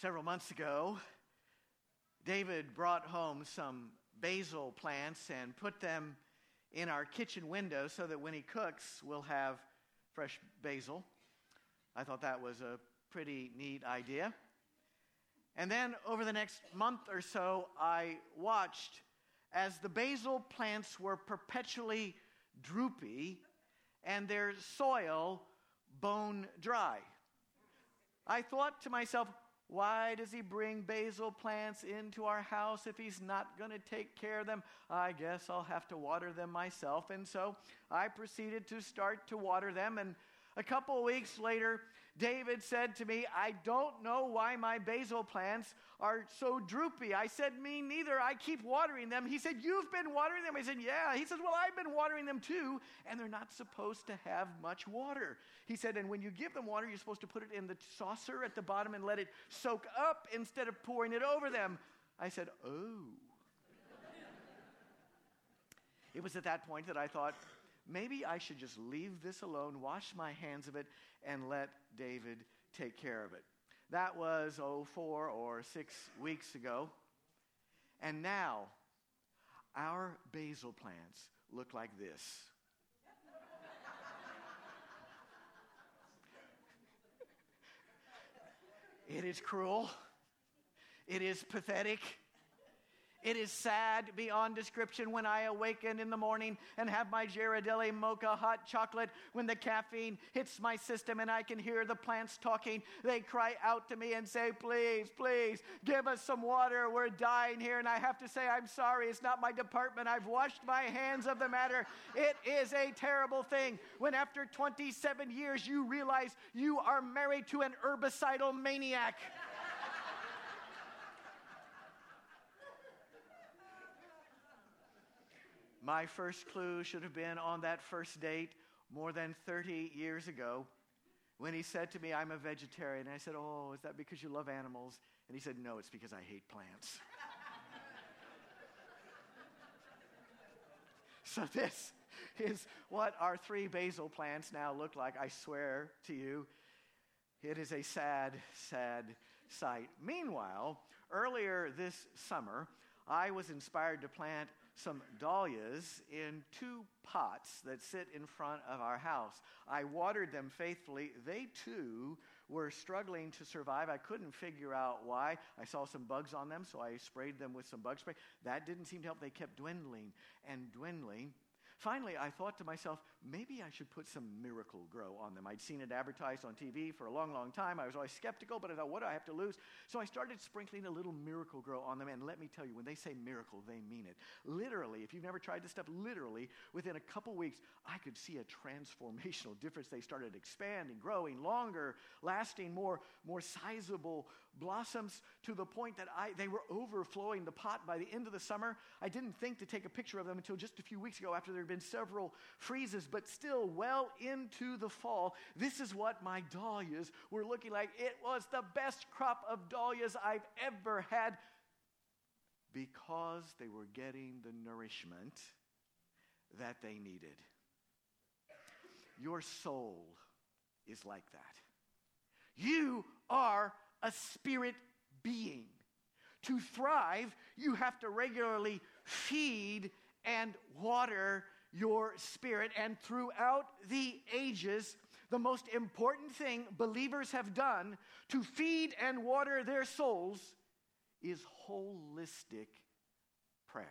Several months ago, David brought home some basil plants and put them in our kitchen window so that when he cooks, we'll have fresh basil. I thought that was a pretty neat idea. And then over the next month or so, I watched as the basil plants were perpetually droopy and their soil bone dry. I thought to myself, why does he bring basil plants into our house if he's not going to take care of them? I guess I'll have to water them myself. And so I proceeded to start to water them. And a couple of weeks later, David said to me, I don't know why my basil plants are so droopy. I said, me neither. I keep watering them. He said, you've been watering them? I said, yeah. He said, well, I've been watering them too, and they're not supposed to have much water. He said, and when you give them water, you're supposed to put it in the saucer at the bottom and let it soak up instead of pouring it over them. I said, oh. It was at that point that I thought, maybe I should just leave this alone, wash my hands of it, and let David take care of it. That was, 4 or 6 weeks ago. And now, our basil plants look like this. It is cruel. It is pathetic. It is sad beyond description when I awaken in the morning and have my Ghirardelli mocha hot chocolate. When the caffeine hits my system and I can hear the plants talking, they cry out to me and say, please, please, give us some water. We're dying here. And I have to say, I'm sorry. It's not my department. I've washed my hands of the matter. It is a terrible thing when after 27 years you realize you are married to an herbicidal maniac. My first clue should have been on that first date more than 30 years ago when he said to me, I'm a vegetarian. And I said, oh, is that because you love animals? And he said, no, it's because I hate plants. So this is what our 3 basil plants now look like. I swear to you, it is a sad, sad sight. Meanwhile, earlier this summer, I was inspired to plant some dahlias in 2 pots that sit in front of our house. I watered them faithfully. They too were struggling to survive. I couldn't figure out why. I saw some bugs on them, so I sprayed them with some bug spray. That didn't seem to help. They kept dwindling and dwindling. Finally, I thought to myself, maybe I should put some Miracle-Gro on them. I'd seen it advertised on TV for a long, long time. I was always skeptical, but I thought, what do I have to lose? So I started sprinkling a little Miracle-Gro on them, and let me tell you, when they say miracle, they mean it. Literally, if you've never tried this stuff, literally, within a couple weeks, I could see a transformational difference. They started expanding, growing, longer, lasting, more sizable blossoms to the point that they were overflowing the pot by the end of the summer. I didn't think to take a picture of them until just a few weeks ago after there had been several freezes, but still well into the fall. This is what my dahlias were looking like. It was the best crop of dahlias I've ever had because they were getting the nourishment that they needed. Your soul is like that. You are a spirit being. To thrive, you have to regularly feed and water your spirit. And throughout the ages, the most important thing believers have done to feed and water their souls is holistic prayer.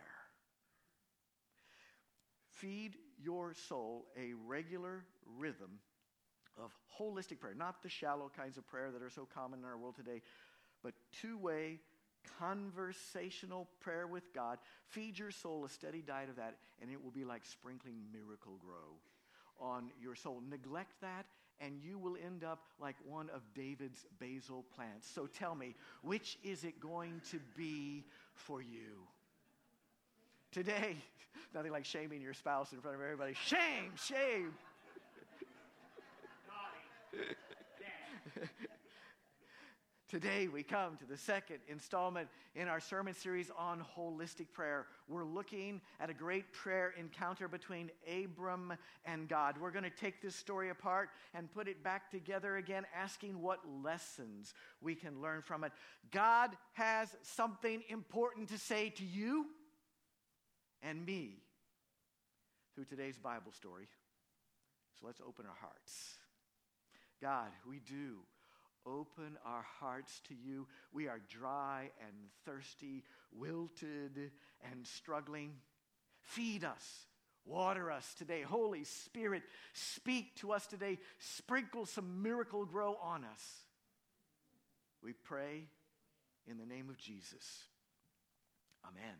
Feed your soul a regular rhythm of holistic prayer, not the shallow kinds of prayer that are so common in our world today, but 2-way conversational prayer with God. Feed your soul a steady diet of that, and it will be like sprinkling Miracle-Gro on your soul. Neglect that, and you will end up like one of David's basil plants. So tell me, which is it going to be for you? Today, nothing like shaming your spouse in front of everybody. Shame, shame. Today we come to the second installment in our sermon series on holistic prayer. We're looking at a great prayer encounter between Abram and God. We're going to take this story apart and put it back together again, asking what lessons we can learn from it. God has something important to say to you and me through today's Bible story. So let's open our hearts. God, we do open our hearts to you. We are dry and thirsty, wilted and struggling. Feed us, water us today. Holy Spirit, speak to us today. Sprinkle some miracle grow on us. We pray in the name of Jesus. Amen.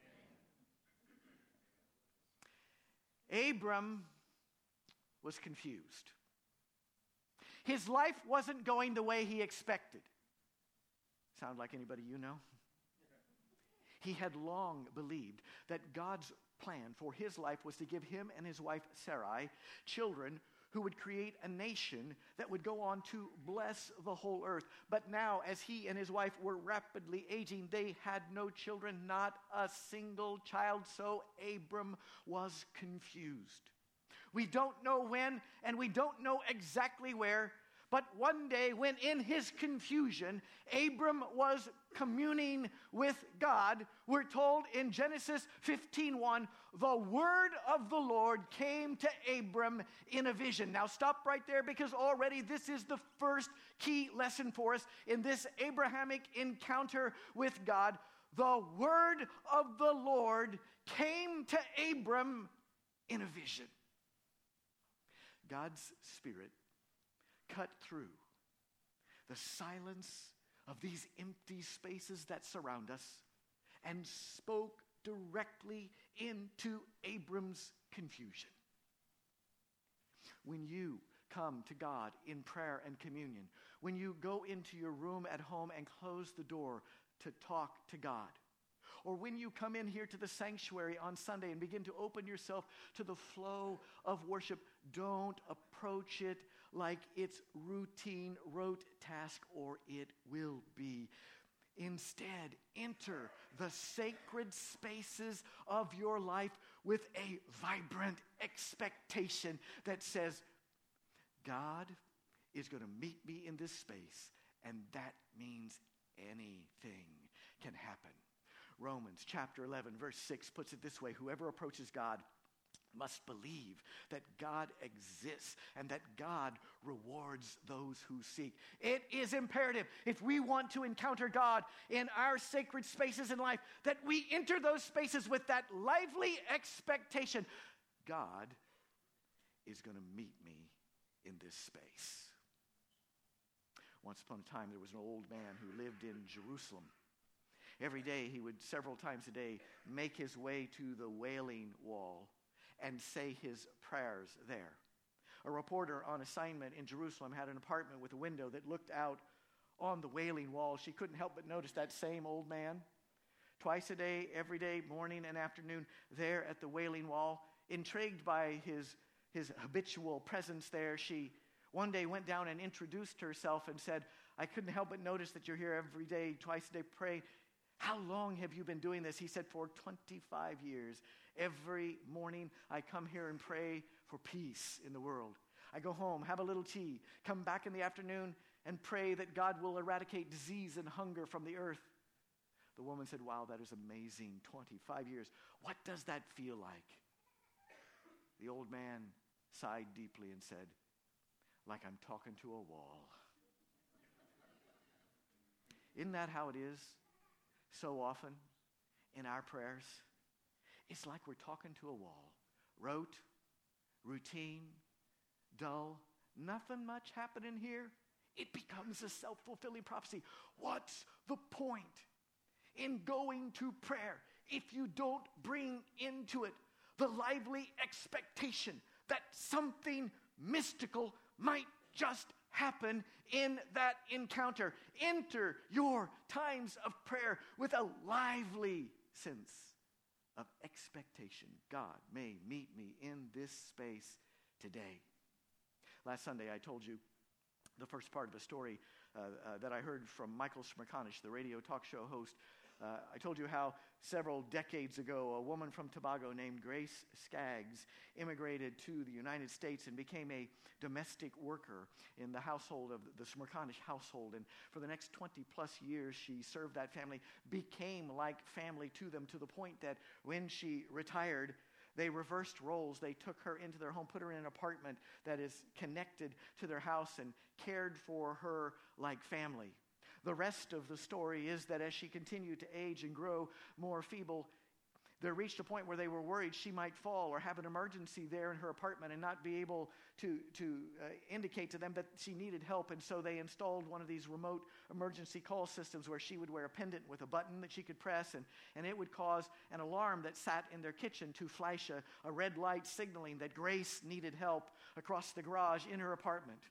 Abram was confused. His life wasn't going the way he expected. Sound like anybody you know? He had long believed that God's plan for his life was to give him and his wife Sarai children who would create a nation that would go on to bless the whole earth. But now, as he and his wife were rapidly aging, they had no children, not a single child, so Abram was confused. We don't know when, and we don't know exactly where, but one day when in his confusion, Abram was communing with God, we're told in Genesis 15:1, the word of the Lord came to Abram in a vision. Now stop right there, because already this is the first key lesson for us in this Abrahamic encounter with God. The word of the Lord came to Abram in a vision. God's Spirit cut through the silence of these empty spaces that surround us and spoke directly into Abram's confusion. When you come to God in prayer and communion, when you go into your room at home and close the door to talk to God, or when you come in here to the sanctuary on Sunday and begin to open yourself to the flow of worship, don't approach it like it's routine, rote task, or it will be. Instead, enter the sacred spaces of your life with a vibrant expectation that says, God is going to meet me in this space, and that means anything can happen. Romans chapter 11, verse 6 puts it this way: whoever approaches God must believe that God exists and that God rewards those who seek. It is imperative, if we want to encounter God in our sacred spaces in life, that we enter those spaces with that lively expectation. God is going to meet me in this space. Once upon a time, there was an old man who lived in Jerusalem. Every day, he would, several times a day, make his way to the Wailing Wall and say his prayers there. A reporter on assignment in Jerusalem had an apartment with a window that looked out on the Wailing Wall. She couldn't help but notice that same old man. Twice a day, every day, morning and afternoon, there at the Wailing Wall. Intrigued by his habitual presence there, she one day went down and introduced herself and said, I couldn't help but notice that you're here every day, twice a day, praying. How long have you been doing this? He said, for 25 years. Every morning I come here and pray for peace in the world. I go home, have a little tea, come back in the afternoon and pray that God will eradicate disease and hunger from the earth. The woman said, wow, that is amazing. 25 years. What does that feel like? The old man sighed deeply and said, like I'm talking to a wall. Isn't that how it is so often in our prayers? It's like we're talking to a wall. Rote, routine, dull, nothing much happening here. It becomes a self-fulfilling prophecy. What's the point in going to prayer if you don't bring into it the lively expectation that something mystical might just happen in that encounter? Enter your times of prayer with a lively sense of expectation. God may meet me in this space today. Last Sunday I told you the first part of a story that I heard from Michael Smerconish, the radio talk show host. I told you how several decades ago a woman from Tobago named Grace Skaggs immigrated to the United States and became a domestic worker in the household of the Smerconish household. And for the next 20 plus years, she served that family, became like family to them, to the point that when she retired, they reversed roles. They took her into their home, put her in an apartment that is connected to their house, and cared for her like family. The rest of the story is that as she continued to age and grow more feeble, there reached a point where they were worried she might fall or have an emergency there in her apartment and not be able to indicate to them that she needed help. And so they installed one of these remote emergency call systems where she would wear a pendant with a button that she could press, and it would cause an alarm that sat in their kitchen to flash a red light signaling that Grace needed help across the garage in her apartment.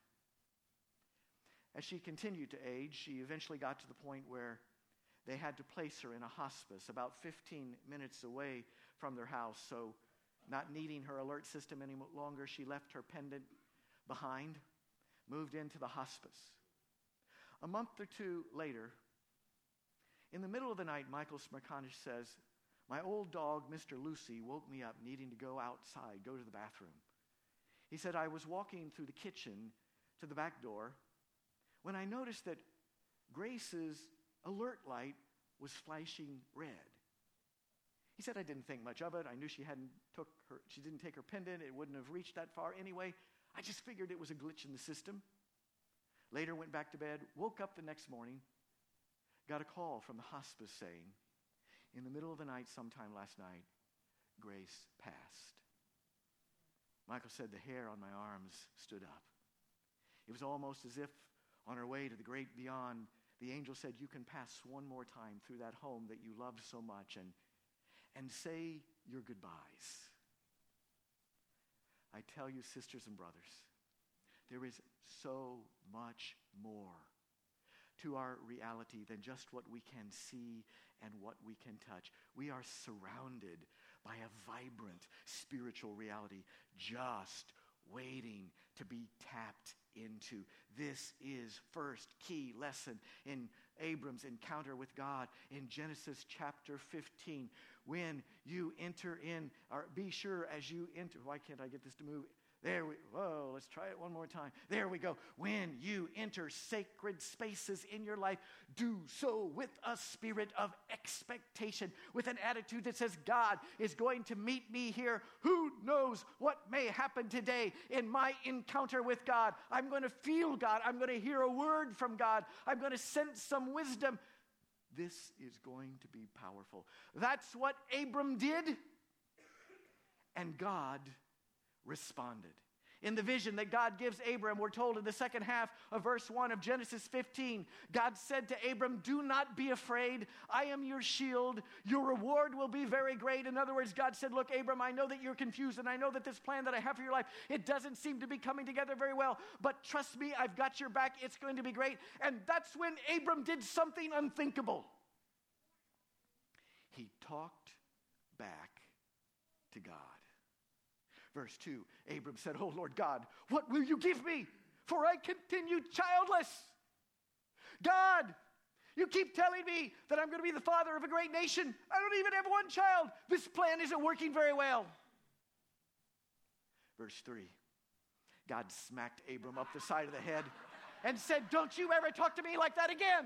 As she continued to age, she eventually got to the point where they had to place her in a hospice about 15 minutes away from their house. So, not needing her alert system any longer, she left her pendant behind, moved into the hospice. A month or two later, in the middle of the night, Michael Smerconish says, "My old dog, Mr. Lucy, woke me up needing to go outside, go to the bathroom. He said, I was walking through the kitchen to the back door when I noticed that Grace's alert light was flashing red. He said, I didn't think much of it. I knew she didn't take her pendant. It wouldn't have reached that far anyway. I just figured it was a glitch in the system. Later went back to bed, woke up the next morning, got a call from the hospice saying, in the middle of the night sometime last night, Grace passed." Michael said the hair on my arms stood up. It was almost as if on her way to the great beyond, the angel said, you can pass one more time through that home that you loved so much and say your goodbyes. I tell you, sisters and brothers, there is so much more to our reality than just what we can see and what we can touch. We are surrounded by a vibrant spiritual reality just waiting to be tapped into. This is first key lesson in Abram's encounter with God in Genesis chapter 15. When you enter in, or be sure as you enter, why can't I get this to move? Let's try it one more time. There we go. When you enter sacred spaces in your life, do so with a spirit of expectation, with an attitude that says, God is going to meet me here. Who knows what may happen today in my encounter with God? I'm going to feel God. I'm going to hear a word from God. I'm going to sense some wisdom. This is going to be powerful. That's what Abram did, and God responded. In the vision that God gives Abram, we're told in the second half of verse 1 of Genesis 15, God said to Abram, do not be afraid. I am your shield. Your reward will be very great. In other words, God said, look, Abram, I know that you're confused, and I know that this plan that I have for your life, it doesn't seem to be coming together very well, but trust me, I've got your back. It's going to be great. And that's when Abram did something unthinkable. He talked back to God. Verse 2, Abram said, oh, Lord God, what will you give me? For I continue childless. God, you keep telling me that I'm going to be the father of a great nation. I don't even have one child. This plan isn't working very well. Verse 3, God smacked Abram up the side of the head and said, don't you ever talk to me like that again.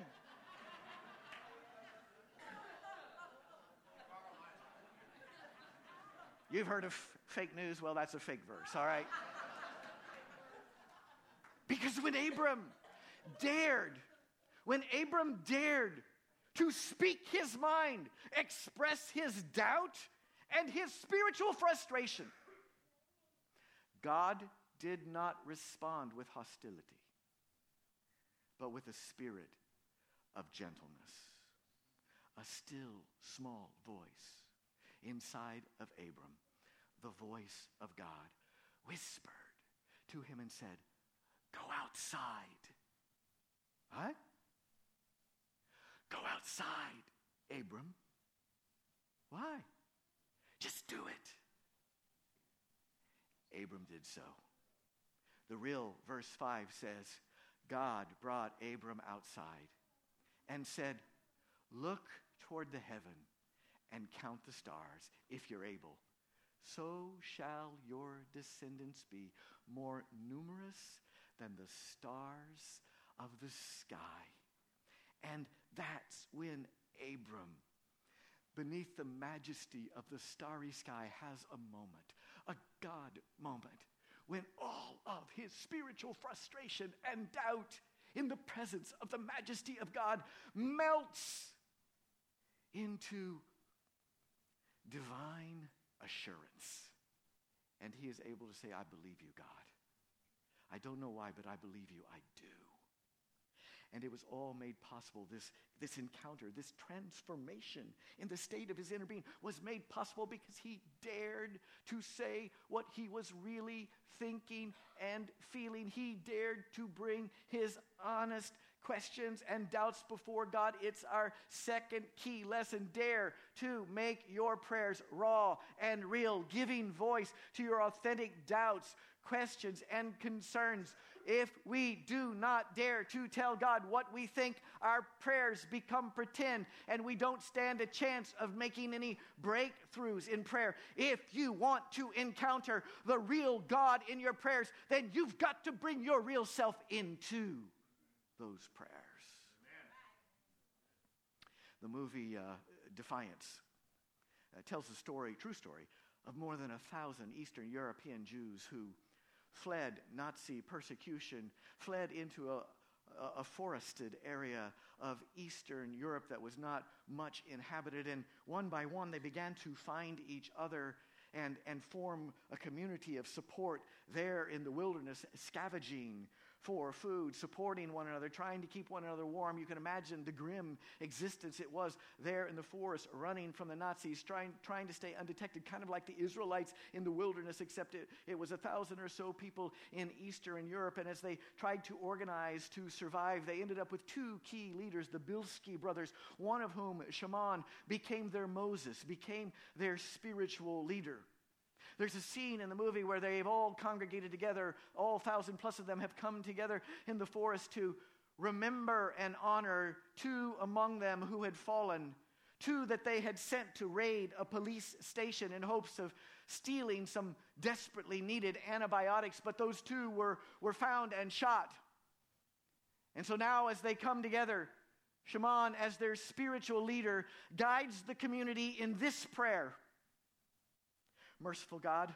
You've heard of fake news? Well, that's a fake verse, all right? Because when Abram dared to speak his mind, express his doubt and his spiritual frustration, God did not respond with hostility, but with a spirit of gentleness. A still, small voice inside of Abram, the voice of God, whispered to him and said, go outside. What? Go outside, Abram. Why? Just do it. Abram did so. The real verse 5 says, God brought Abram outside and said, "Look toward the heaven and count the stars, if you're able. So shall your descendants be, more numerous than the stars of the sky." And that's when Abram, beneath the majesty of the starry sky, has a moment, a God moment, when all of his spiritual frustration and doubt in the presence of the majesty of God melts into divine assurance. And he is able to say, "I believe you, God. I don't know why, but I believe you. I do." And it was all made possible. This encounter, this transformation in the state of his inner being was made possible because he dared to say what he was really thinking and feeling. He dared to bring his honest questions and doubts before God. It's our second key lesson. Dare to make your prayers raw and real, giving voice to your authentic doubts, questions, and concerns. If we do not dare to tell God what we think, our prayers become pretend, and we don't stand a chance of making any breakthroughs in prayer. If you want to encounter the real God in your prayers, then you've got to bring your real self into those prayers. Amen. The movie Defiance tells the story, true story, of more than 1,000 Eastern European Jews who fled Nazi persecution, fled into a forested area of Eastern Europe that was not much inhabited. And one by one, they began to find each other and form a community of support there in the wilderness, scavenging for food, supporting one another, trying to keep one another warm. You can imagine the grim existence it was there in the forest, running from the Nazis, trying to stay undetected, kind of like the Israelites in the wilderness, except it was 1,000 or so people in Eastern Europe. And as they tried to organize to survive, they ended up with two key leaders, the Bilski brothers, one of whom, Shimon, became their Moses, became their spiritual leader. There's a scene in the movie where they've all congregated together, all 1,000 plus of them have come together in the forest to remember and honor two among them who had fallen, two that they had sent to raid a police station in hopes of stealing some desperately needed antibiotics, but those two were found and shot. And so now as they come together, Shimon, as their spiritual leader, guides the community in this prayer. Merciful God,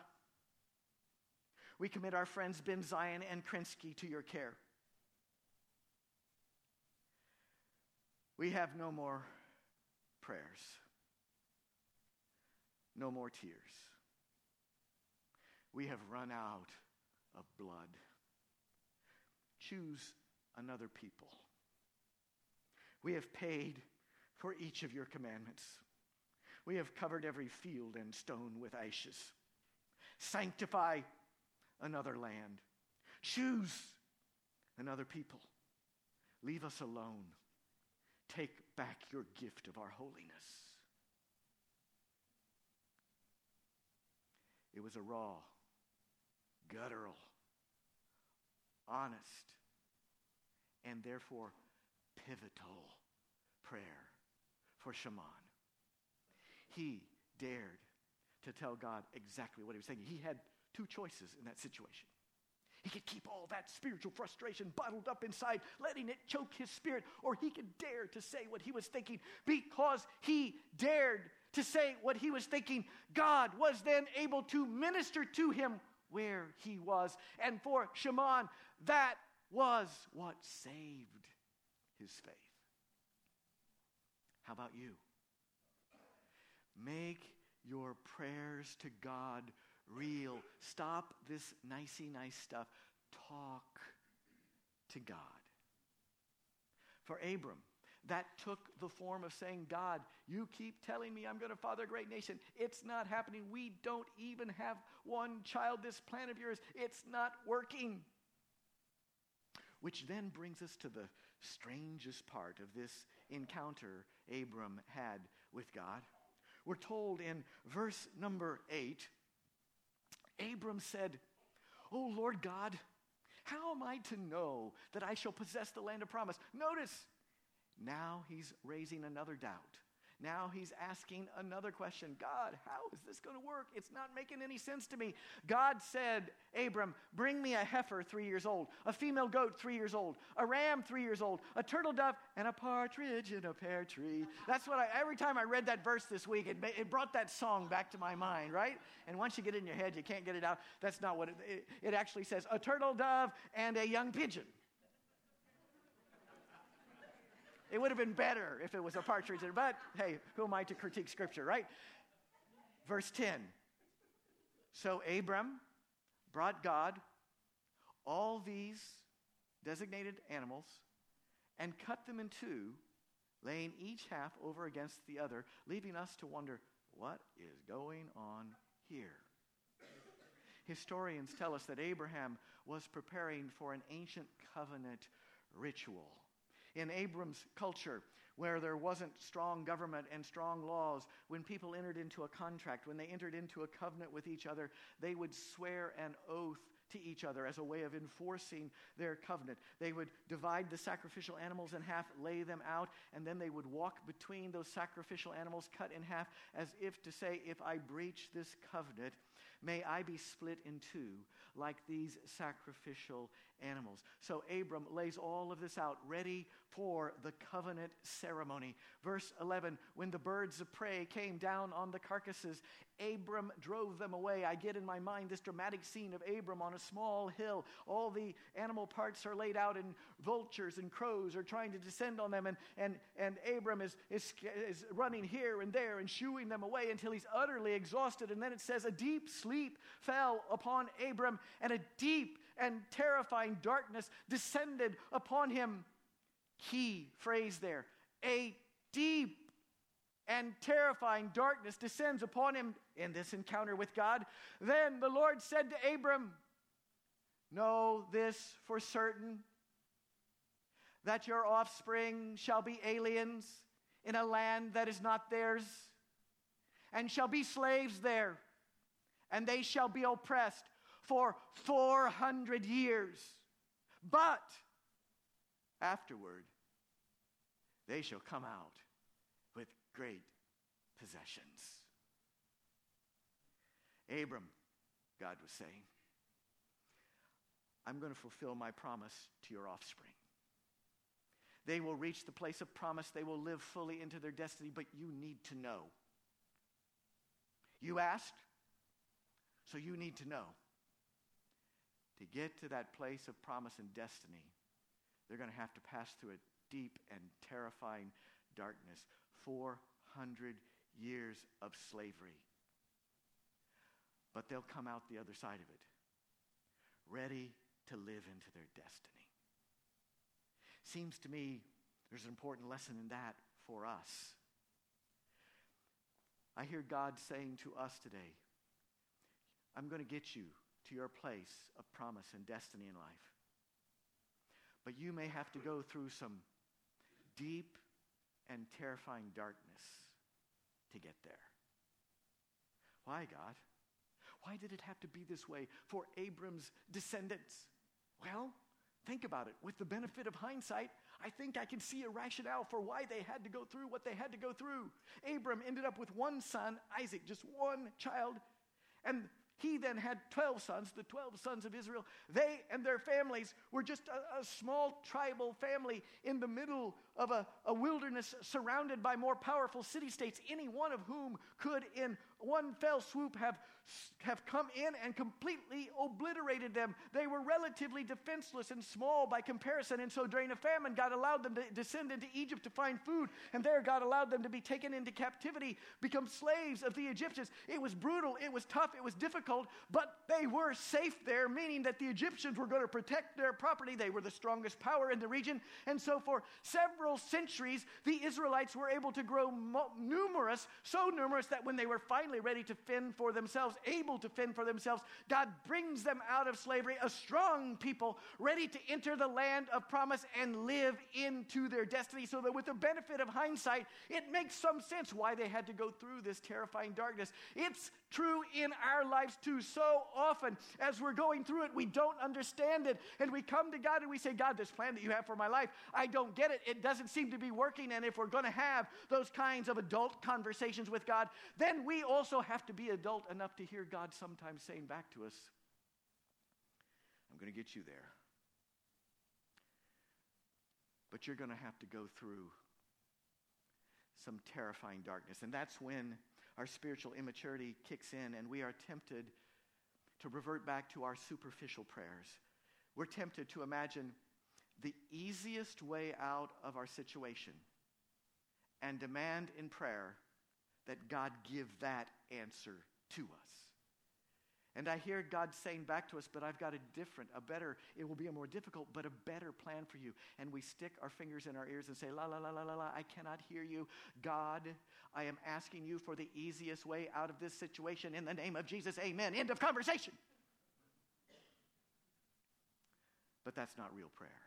we commit our friends Ben Zion and Krinsky to your care. We have no more prayers, no more tears. We have run out of blood. Choose another people. We have paid for each of your commandments. We have covered every field and stone with ashes. Sanctify another land. Choose another people. Leave us alone. Take back your gift of our holiness. It was a raw, guttural, honest, and therefore pivotal prayer for Shimon. He dared to tell God exactly what he was thinking. He had two choices in that situation. He could keep all that spiritual frustration bottled up inside, letting it choke his spirit, or he could dare to say what he was thinking. Because he dared to say what he was thinking, God was then able to minister to him where he was. And for Shimon, that was what saved his faith. How about you? Make your prayers to God real. Stop this nicey nice stuff. Talk to God. For Abram, that took the form of saying, God, you keep telling me I'm going to father a great nation. It's not happening. We don't even have one child. This plan of yours, it's not working. Which then brings us to the strangest part of this encounter Abram had with God. We're told in verse number 8, Abram said, "Oh Lord God, How am I to know that I shall possess the land of promise? Notice, now he's raising another doubt. Now he's asking another question. God, how is this going to work? It's not making any sense to me. God said, Abram, bring me a heifer 3 years old, a female goat 3 years old, a ram 3 years old, a turtle dove, and a partridge in a pear tree. That's what every time I read that verse this week, it brought that song back to my mind, right? And once you get it in your head, you can't get it out. That's not what it actually says. A turtle dove and a young pigeon. It would have been better if it was a partridge, but hey, who am I to critique Scripture, right? Verse 10. So Abram brought God all these designated animals and cut them in two, laying each half over against the other, leaving us to wonder, what is going on here? Historians tell us that Abraham was preparing for an ancient covenant ritual. In Abram's culture, where there wasn't strong government and strong laws, when people entered into a contract, when they entered into a covenant with each other, they would swear an oath to each other as a way of enforcing their covenant. They would divide the sacrificial animals in half, lay them out, and then they would walk between those sacrificial animals cut in half as if to say, if I breach this covenant, may I be split in two like these sacrificial animals. So Abram lays all of this out, ready for the covenant ceremony. Verse 11, when the birds of prey came down on the carcasses, Abram drove them away. I get in my mind this dramatic scene of Abram on a small hill. All the animal parts are laid out, and vultures and crows are trying to descend on them, and Abram is running here and there and shooing them away until he's utterly exhausted. And then it says, a deep sleep fell upon Abram, and a deep and terrifying darkness descended upon him. Key phrase there. A deep and terrifying darkness descends upon him in this encounter with God. Then the Lord said to Abram, know this for certain, that your offspring shall be aliens in a land that is not theirs, and shall be slaves there, and they shall be oppressed for 400 years. But afterward, they shall come out with great possessions. Abram, God was saying, I'm going to fulfill my promise to your offspring. They will reach the place of promise. They will live fully into their destiny, but you need to know. You asked, so you need to know. To get to that place of promise and destiny, they're going to have to pass through a deep and terrifying darkness. 400 years of slavery. But they'll come out the other side of it, ready to live into their destiny. Seems to me there's an important lesson in that for us. I hear God saying to us today, I'm going to get you to your place of promise and destiny in life. But you may have to go through some deep and terrifying darkness to get there. Why, God? Why did it have to be this way for Abram's descendants? Well, think about it. With the benefit of hindsight, I think I can see a rationale for why they had to go through what they had to go through. Abram ended up with one son, Isaac, just one child, and he then had 12 sons, the 12 sons of Israel. They and their families were just a small tribal family in the middle of a wilderness surrounded by more powerful city-states, any one of whom could in one fell swoop have come in and completely obliterated them. They were relatively defenseless and small by comparison, and so during a famine, God allowed them to descend into Egypt to find food, and there God allowed them to be taken into captivity, become slaves of the Egyptians. It was brutal, it was tough, it was difficult, but they were safe there, meaning that the Egyptians were going to protect their property. They were the strongest power in the region, and so for several centuries, the Israelites were able to grow numerous, so numerous that when they were finally ready to fend for themselves, able to fend for themselves, God brings them out of slavery, a strong people ready to enter the land of promise and live into their destiny. So that with the benefit of hindsight, it makes some sense why they had to go through this terrifying darkness. It's true in our lives lives too. So often, as we're going through it, we don't understand it. And we come to God and we say, God, this plan that you have for my life, I don't get it. It doesn't seem to be working. And if we're going to have those kinds of adult conversations with God, then we also have to be adult enough to hear God sometimes saying back to us, I'm going to get you there. But you're going to have to go through some terrifying darkness. And that's when our spiritual immaturity kicks in and we are tempted to revert back to our superficial prayers. We're tempted to imagine the easiest way out of our situation and demand in prayer that God give that answer to us. And I hear God saying back to us, but I've got a better, it will be a more difficult, but a better plan for you. And we stick our fingers in our ears and say, la, la, la, la, la, la, I cannot hear you. God, I am asking you for the easiest way out of this situation in the name of Jesus, amen. End of conversation. But that's not real prayer.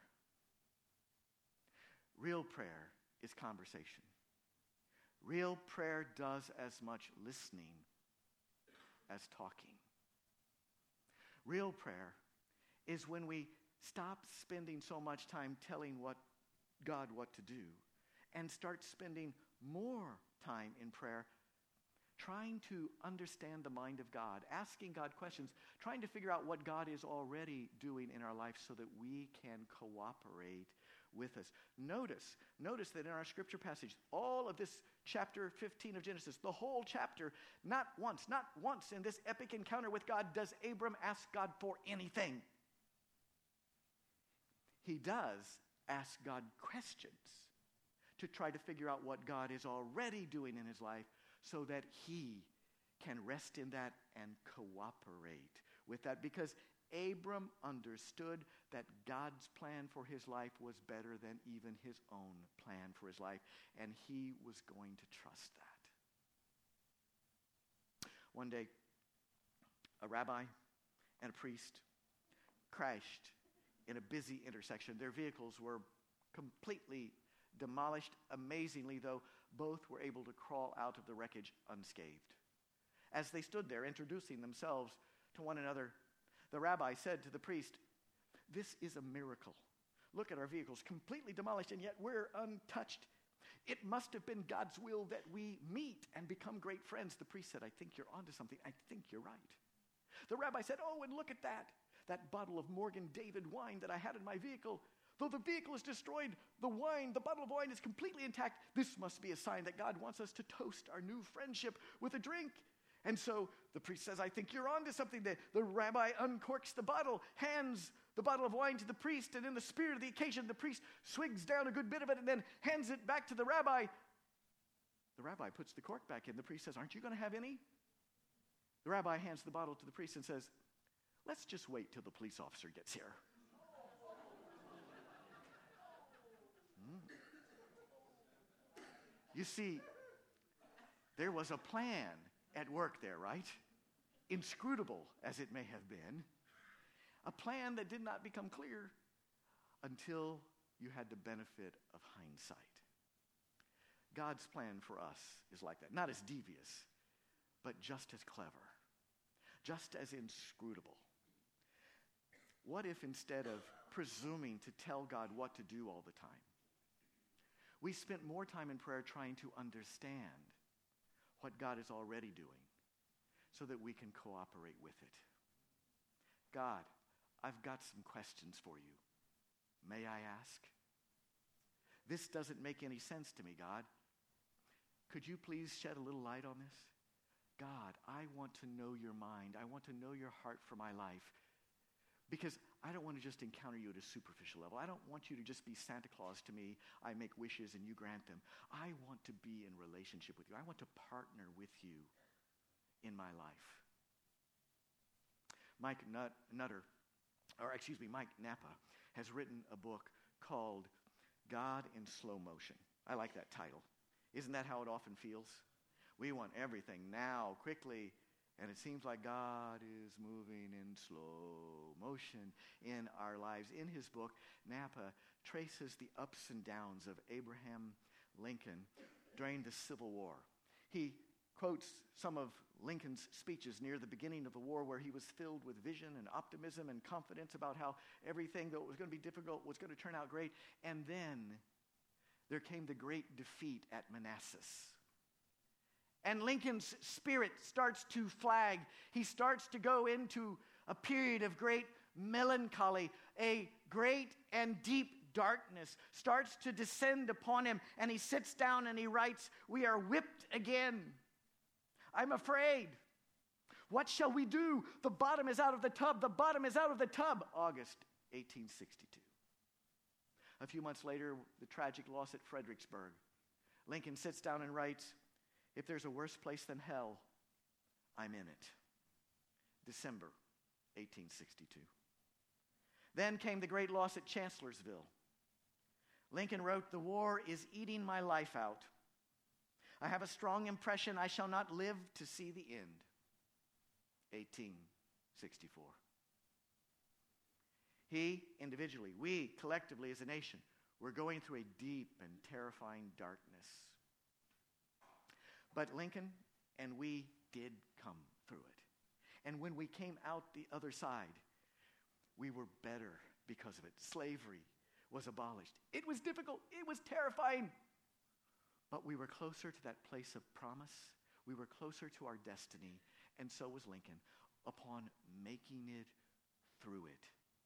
Real prayer is conversation. Real prayer does as much listening as talking. Real prayer is when we stop spending so much time telling God what to do and start spending more time in prayer trying to understand the mind of God, asking God questions, trying to figure out what God is already doing in our life so that we can cooperate with us. Notice that in our scripture passage, all of this chapter 15 of Genesis, the whole chapter, not once in this epic encounter with God does Abram ask God for anything. He does ask God questions to try to figure out what God is already doing in his life so that he can rest in that and cooperate with that, because Abram understood that God's plan for his life was better than even his own plan for his life, and he was going to trust that. One day, a rabbi and a priest crashed in a busy intersection. Their vehicles were completely demolished. Amazingly, though, both were able to crawl out of the wreckage unscathed. As they stood there introducing themselves to one another, the rabbi said to the priest, "This is a miracle. Look at our vehicles, completely demolished, and yet we're untouched. It must have been God's will that we meet and become great friends." The priest said, "I think you're onto something. I think you're right." The rabbi said, "Oh, and look at that bottle of Morgan David wine that I had in my vehicle. Though the vehicle is destroyed, the bottle of wine is completely intact. This must be a sign that God wants us to toast our new friendship with a drink." And so the priest says, "I think you're onto something." The rabbi uncorks the bottle, hands the bottle of wine to the priest, and in the spirit of the occasion, the priest swigs down a good bit of it and then hands it back to the rabbi. The rabbi puts the cork back in. The priest says, "Aren't you going to have any?" The rabbi hands the bottle to the priest and says, "Let's just wait till the police officer gets here." You see, there was a plan at work there, right? Inscrutable as it may have been. A plan that did not become clear until you had the benefit of hindsight. God's plan for us is like that. Not as devious, but just as clever. Just as inscrutable. What if instead of presuming to tell God what to do all the time, we spent more time in prayer trying to understand what God is already doing so that we can cooperate with it? God, I've got some questions for you. May I ask? This doesn't make any sense to me, God. Could you please shed a little light on this? God, I want to know your mind. I want to know your heart for my life. Because I don't want to just encounter you at a superficial level. I don't want you to just be Santa Claus to me. I make wishes and you grant them. I want to be in relationship with you. I want to partner with you in my life. Mike Napa has written a book called God in Slow Motion. I like that title. Isn't that how it often feels? We want everything now, quickly. And it seems like God is moving in slow motion in our lives. In his book, Napa traces the ups and downs of Abraham Lincoln during the Civil War. He quotes some of Lincoln's speeches near the beginning of the war where he was filled with vision and optimism and confidence about how everything that was going to be difficult was going to turn out great. And then there came the great defeat at Manassas. And Lincoln's spirit starts to flag. He starts to go into a period of great melancholy, a great and deep darkness starts to descend upon him, and he sits down and he writes, "We are whipped again. I'm afraid. What shall we do? The bottom is out of the tub. The bottom is out of the tub." August 1862. A few months later, the tragic loss at Fredericksburg. Lincoln sits down and writes, "If there's a worse place than hell, I'm in it." December 1862. Then came the great loss at Chancellorsville. Lincoln wrote, "The war is eating my life out. I have a strong impression I shall not live to see the end." 1864. He, individually, we, collectively as a nation, we're going through a deep and terrifying darkness. But Lincoln and we did come through it. And when we came out the other side, we were better because of it. Slavery was abolished. It was difficult. It was terrifying. But we were closer to that place of promise. We were closer to our destiny. And so was Lincoln upon making it through it.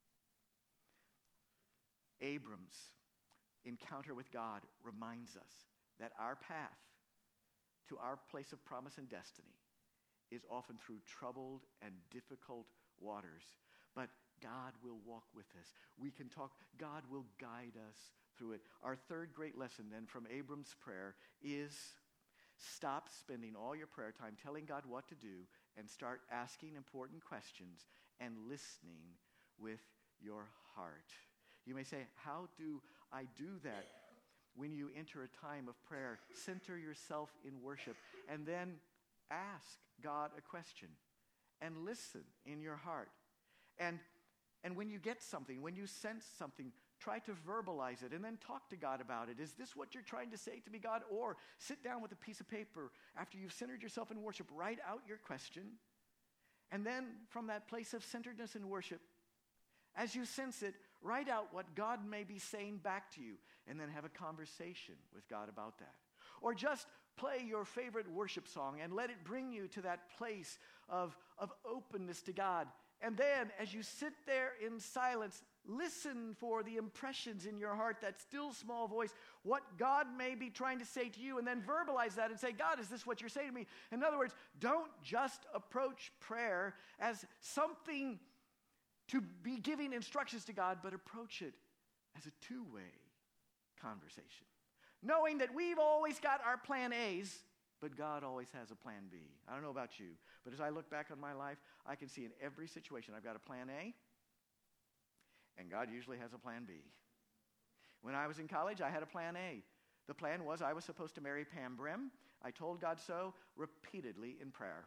Abram's encounter with God reminds us that our path to our place of promise and destiny is often through troubled and difficult waters. But God will walk with us. We can talk. God will guide us through it. Our third great lesson then from Abram's prayer is stop spending all your prayer time telling God what to do and start asking important questions and listening with your heart. You may say, how do I do that? When you enter a time of prayer, center yourself in worship and then ask God a question and listen in your heart. And when you get something, when you sense something, try to verbalize it and then talk to God about it. Is this what you're trying to say to me, God? Or sit down with a piece of paper after you've centered yourself in worship, write out your question, and then from that place of centeredness in worship, as you sense it, write out what God may be saying back to you, and then have a conversation with God about that. Or just play your favorite worship song and let it bring you to that place of openness to God. And then, as you sit there in silence, listen for the impressions in your heart, that still small voice, what God may be trying to say to you, and then verbalize that and say, God, is this what you're saying to me? In other words, don't just approach prayer as something to be giving instructions to God, but approach it as a two-way conversation. Knowing that we've always got our plan A's, but God always has a plan B. I don't know about you, but as I look back on my life, I can see in every situation I've got a plan A, and God usually has a plan B. When I was in college, I had a plan A. The plan was I was supposed to marry Pam Brim. I told God so repeatedly in prayer.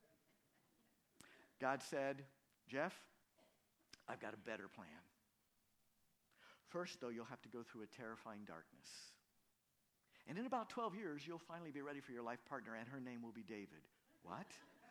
God said, Jeff, I've got a better plan. First, though, you'll have to go through a terrifying darkness. And in about 12 years, you'll finally be ready for your life partner, and her name will be David. What?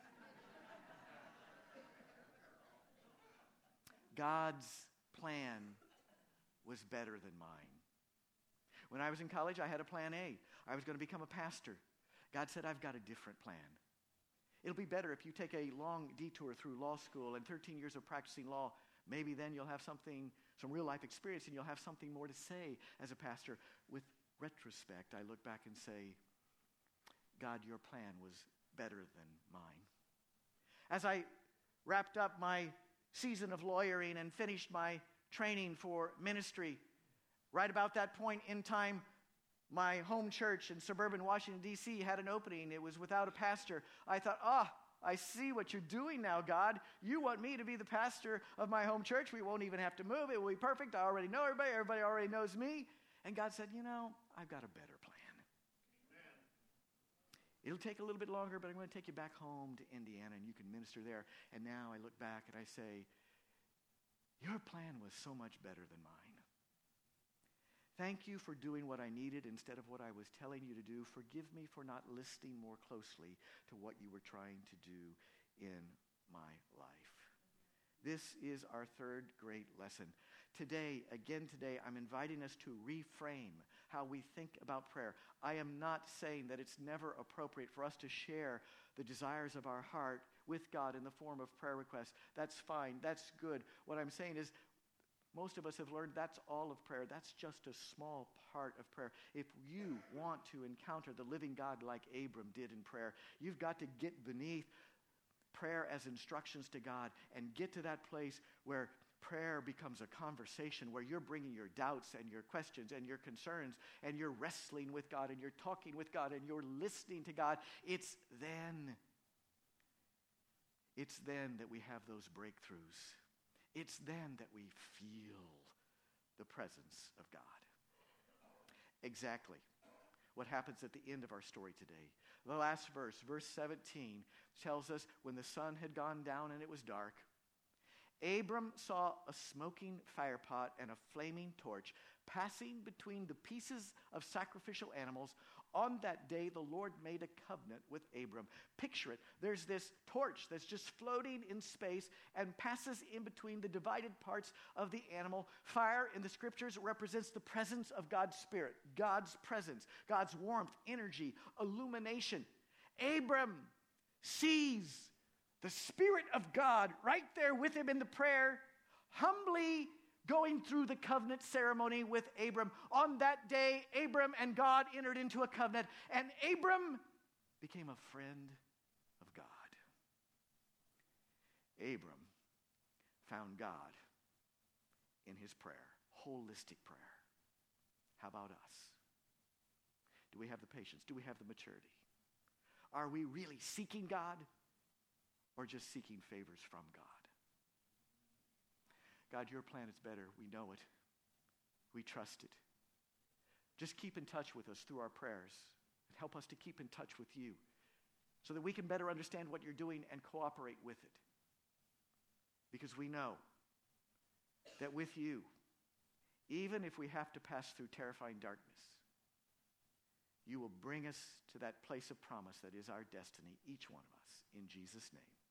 God's plan was better than mine. When I was in college, I had a plan A. I was going to become a pastor. God said, I've got a different plan. It'll be better if you take a long detour through law school and 13 years of practicing law. Maybe then you'll have some real life experience, and you'll have something more to say as a pastor. With retrospect, I look back and say, God, your plan was better than mine. As I wrapped up my season of lawyering and finished my training for ministry, right about that point in time, my home church in suburban Washington, D.C. had an opening. It was without a pastor. I thought, I see what you're doing now, God. You want me to be the pastor of my home church. We won't even have to move. It will be perfect. I already know everybody. Everybody already knows me. And God said, I've got a better plan. Amen. It'll take a little bit longer, but I'm going to take you back home to Indiana, and you can minister there. And now I look back and I say, your plan was so much better than mine. Thank you for doing what I needed instead of what I was telling you to do. Forgive me for not listening more closely to what you were trying to do in my life. This is our third great lesson. Today, I'm inviting us to reframe how we think about prayer. I am not saying that it's never appropriate for us to share the desires of our heart with God in the form of prayer requests. That's fine. That's good. What I'm saying is, most of us have learned that's all of prayer. That's just a small part of prayer. If you want to encounter the living God like Abram did in prayer, you've got to get beneath prayer as instructions to God and get to that place where prayer becomes a conversation, where you're bringing your doubts and your questions and your concerns, and you're wrestling with God and you're talking with God and you're listening to God. It's then that we have those breakthroughs. It's then that we feel the presence of God. Exactly what happens at the end of our story today. The last verse, verse 17, tells us when the sun had gone down and it was dark, Abram saw a smoking firepot and a flaming torch passing between the pieces of sacrificial animals. On that day, the Lord made a covenant with Abram. Picture it. There's this torch that's just floating in space and passes in between the divided parts of the animal. Fire in the scriptures represents the presence of God's Spirit, God's presence, God's warmth, energy, illumination. Abram sees the Spirit of God right there with him in the prayer, humbly going through the covenant ceremony with Abram. On that day, Abram and God entered into a covenant, and Abram became a friend of God. Abram found God in his prayer, holistic prayer. How about us? Do we have the patience? Do we have the maturity? Are we really seeking God, or just seeking favors from God? God, your plan is better. We know it. We trust it. Just keep in touch with us through our prayers, and help us to keep in touch with you so that we can better understand what you're doing and cooperate with it. Because we know that with you, even if we have to pass through terrifying darkness, you will bring us to that place of promise that is our destiny, each one of us, in Jesus' name.